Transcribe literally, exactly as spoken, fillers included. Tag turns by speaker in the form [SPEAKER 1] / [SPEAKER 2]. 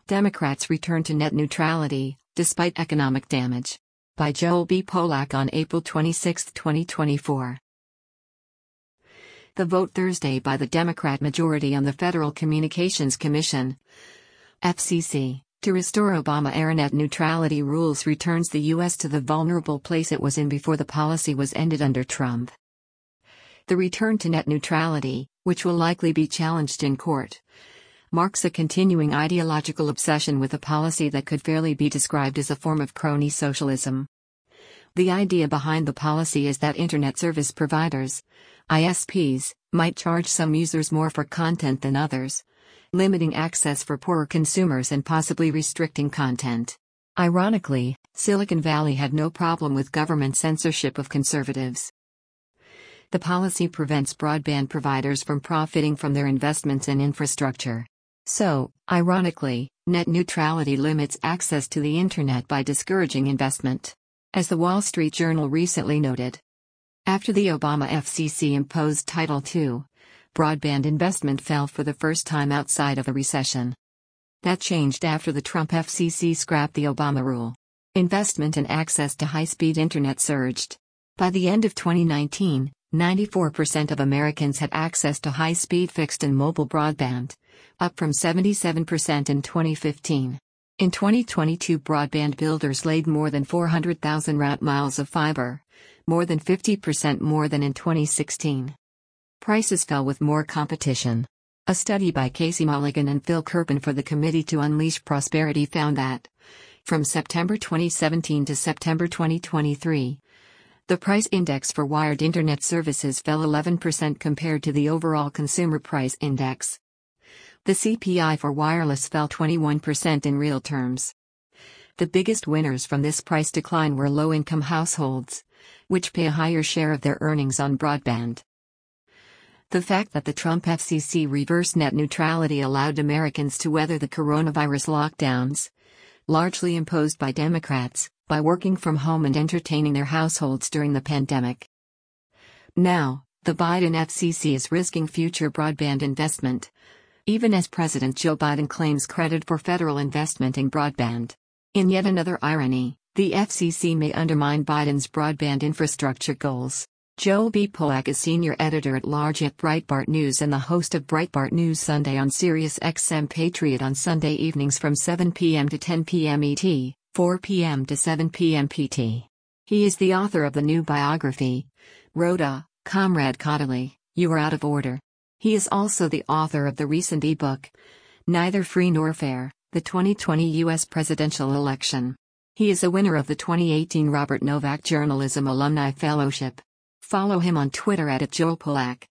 [SPEAKER 1] Democrats return to net neutrality, despite economic damage. By Joel B. Polak on April twenty-sixth, twenty twenty-four. The vote Thursday by the Democrat majority on the Federal Communications Commission, F C C, to restore Obama-era net neutrality rules returns the U S to the vulnerable place it was in before the policy was ended under Trump. The return to net neutrality, which will likely be challenged in court, marks a continuing ideological obsession with a policy that could fairly be described as a form of crony socialism. The idea behind the policy is that Internet service providers, I S Ps, might charge some users more for content than others, limiting access for poorer consumers and possibly restricting content. Ironically, Silicon Valley had no problem with government censorship of conservatives. The policy prevents broadband providers from profiting from their investments in infrastructure. So, ironically, net neutrality limits access to the Internet by discouraging investment. As the Wall Street Journal recently noted, after the Obama F C C imposed Title two, broadband investment fell for the first time outside of a recession. That changed after the Trump F C C scrapped the Obama rule. Investment and access to high-speed Internet surged. By the end of twenty nineteen, ninety-four percent of Americans had access to high-speed fixed and mobile broadband, up from seventy-seven percent in twenty fifteen. In twenty twenty-two, broadband builders laid more than four hundred thousand route miles of fiber, more than fifty percent more than in twenty sixteen. Prices fell with more competition. A study by Casey Mulligan and Phil Kerpen for the Committee to Unleash Prosperity found that, from September twenty seventeen to September twenty twenty-three, the price index for wired Internet services fell eleven percent compared to the overall consumer price index. The C P I for wireless fell twenty-one percent in real terms. The biggest winners from this price decline were low-income households, which pay a higher share of their earnings on broadband. The fact that the Trump F C C reversed net neutrality allowed Americans to weather the coronavirus lockdowns, largely imposed by Democrats, by working from home and entertaining their households during the pandemic. Now, the Biden F C C is risking future broadband investment, even as President Joe Biden claims credit for federal investment in broadband. In yet another irony, the F C C may undermine Biden's broadband infrastructure goals. Joel B. Polak is senior editor-at-large at Breitbart News and the host of Breitbart News Sunday on Sirius X M Patriot on Sunday evenings from seven p m to ten p m E T, four p m to seven p m P T. He is the author of the new biography, Rhoda, Comrade Caudill, You Are Out of Order. He is also the author of the recent ebook, Neither Free Nor Fair, the twenty twenty U S Presidential Election. He is a winner of the twenty eighteen Robert Novak Journalism Alumni Fellowship. Follow him on Twitter at Joel Polak.